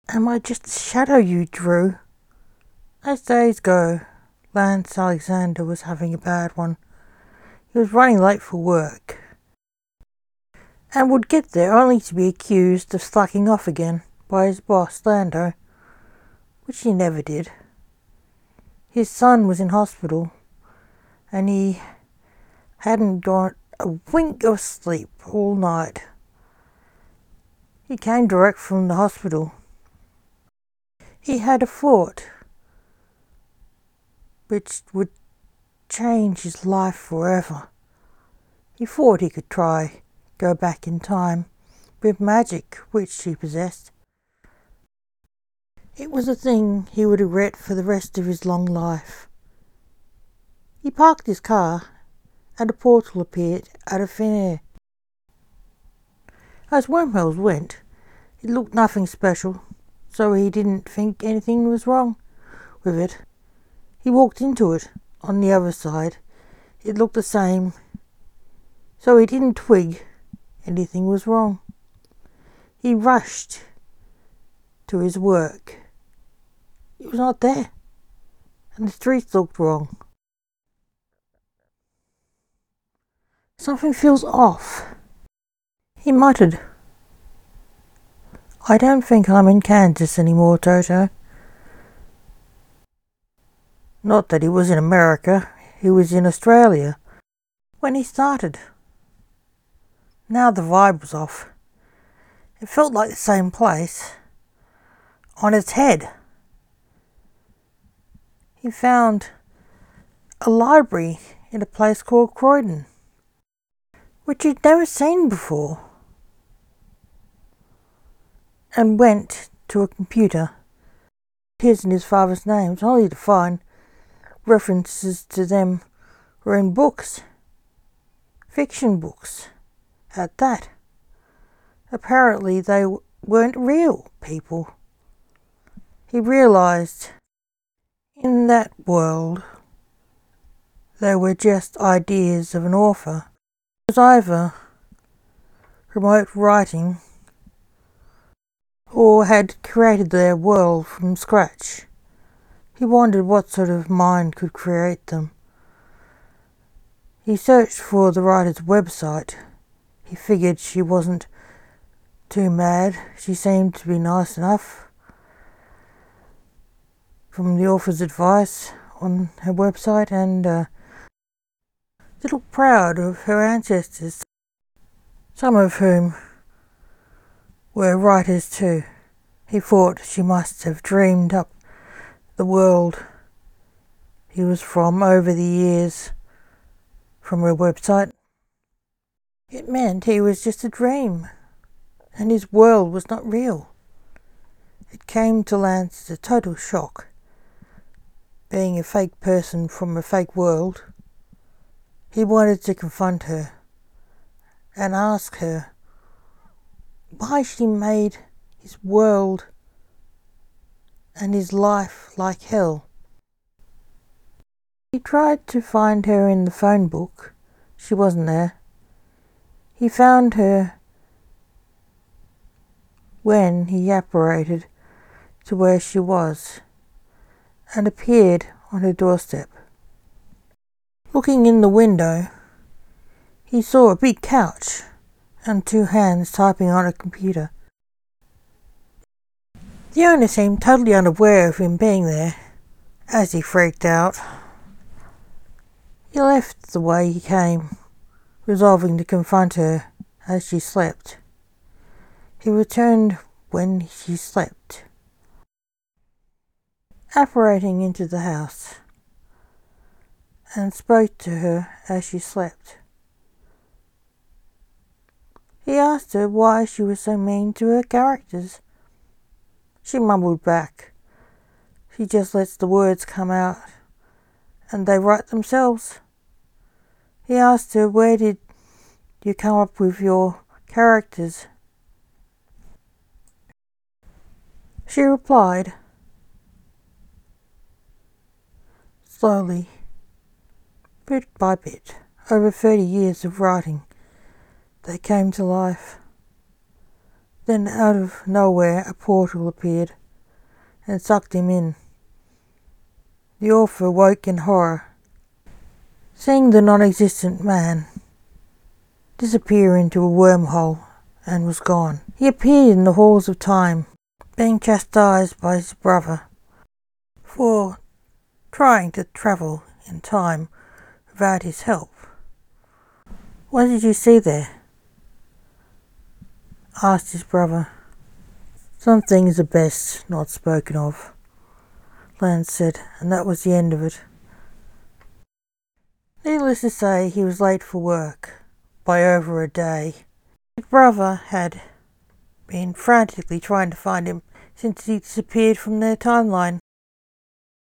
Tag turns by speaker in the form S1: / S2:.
S1: Am I just a shadow you drew? As days go, Lance Alexander was having a bad one. He was running late for work and would get there only to be accused of slacking off again by his boss, Lando, which he never did. His son was in hospital and he hadn't got a wink of sleep all night. He came direct from the hospital. He had a thought which would change his life forever. He thought he could go back in time with magic which he possessed. It was a thing he would regret for the rest of his long life. He parked his car and a portal appeared out of thin air. As wormholes went, it looked nothing special, so he didn't think anything was wrong with it. He walked into it on the other side. It looked the same, so he didn't twig anything was wrong. He rushed to his work. It was not there, and the streets looked wrong. Something feels off, he muttered. I don't think I'm in Kansas anymore, Toto. Not that he was in America, he was in Australia when he started. Now the vibe was off. It felt like the same place, on its head. He found a library in a place called Croydon, which he'd never seen before, and went to a computer, his and his father's names, only to find references to them were in books, fiction books at that. Apparently they weren't real people. He realised in that world they were just ideas of an author. It was either remote writing or had created their world from scratch. He wondered what sort of mind could create them. He searched for the writer's website. He figured she wasn't too mad. She seemed to be nice enough. From the author's advice on her website, and a little proud of her ancestors, some of whom were writers too. He thought she must have dreamed up the world he was from over the years from her website. It meant he was just a dream, and his world was not real. It came to Lance as a total shock. Being a fake person from a fake world, he wanted to confront her and ask her why she made his world and his life like hell. He tried to find her in the phone book. She wasn't there. He found her when he apparated to where she was and appeared on her doorstep. Looking in the window, he saw a big couch and two hands typing on a computer. The owner seemed totally unaware of him being there, as he freaked out. He left the way he came, resolving to confront her as she slept. He returned when she slept, apparating into the house, and spoke to her as she slept. He asked her why she was so mean to her characters. She mumbled back. She just lets the words come out, and they write themselves. He asked her, where did you come up with your characters? She replied, slowly, bit by bit, over 30 years of writing, they came to life. Then out of nowhere a portal appeared and sucked him in. The author woke in horror, seeing the non-existent man disappear into a wormhole, and was gone. He appeared in the halls of time, being chastised by his brother for trying to travel in time without his help. "What did you see there?" asked his brother. "Some things are best not spoken of," Lance said, and that was the end of it. Needless to say, he was late for work by over a day. His brother had been frantically trying to find him since he disappeared from their timeline.